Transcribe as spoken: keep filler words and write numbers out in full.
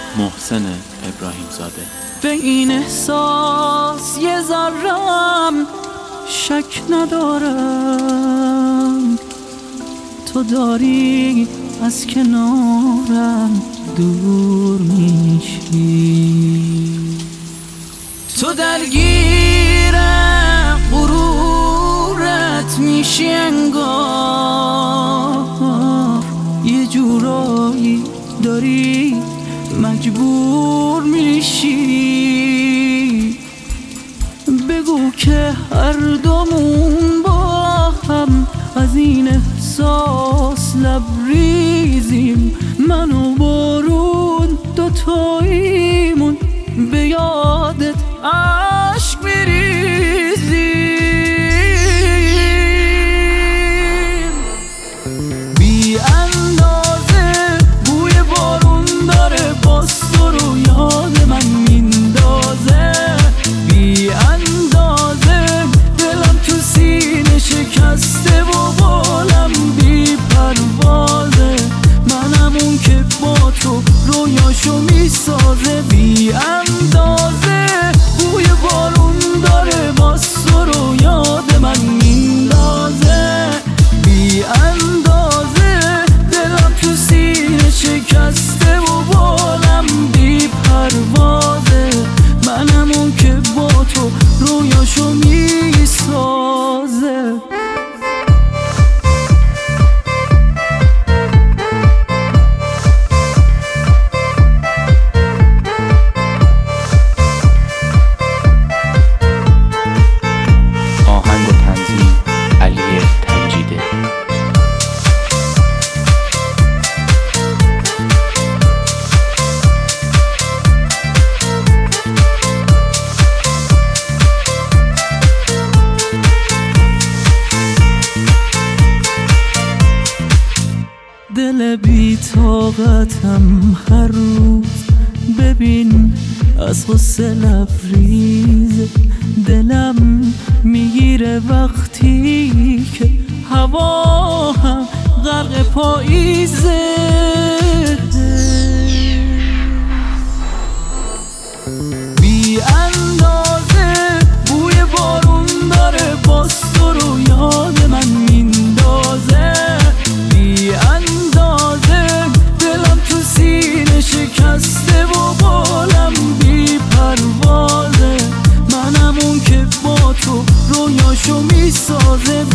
محسن ابراهیم زاده. به این احساس یه ذرم شک ندارم، تو داری از کنارم دور میشی، تو درگیر غرورت میشی، انگار یه جورایی داری مجبور میشی. بگو که هر دومون با هم از این احساس لبریزیم، من و بارون دوتاییمون به یادت عشق میریزیم. بی اندازه بوی بارون داره باز تو رو یاد من میندازه، بی اندازه دلم تو سینه شکسته و بالم بی پروازه، منم اون که با تو رویاشو میسازه. بی اندازه بوی بارون داره باز تو رو یاد من میندازه، بی اندازه دلم تو سینه شکسته و بالم بی پروازه، منم اون که با تو رویاشو میسازه. آهنگ و تنظیم علی تنجیده. دل بی طاقتم هر روز ببین از غصه لبریزه، دلم میگیره وقتی که هوا هم غرق پاییزه. بی اندازه بوی بارون داره باز تو رو یاد من میندازه، بی اندازه دلم تو سینه شکسته و بالم بی پروازه، منم اون که با تو رویاشو میسازه.